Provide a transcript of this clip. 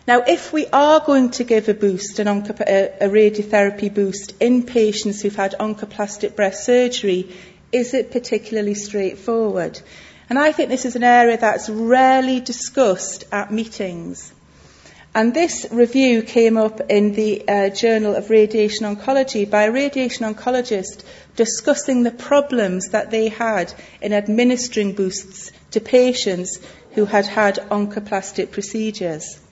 Now, if we are going to give a boost, a radiotherapy boost in patients who've had oncoplastic breast surgery, is it particularly straightforward? And I think this is an area that's rarely discussed at meetings. And this review came up in the Journal of Radiation Oncology by a radiation oncologist discussing the problems that they had in administering boosts to patients who had had oncoplastic procedures.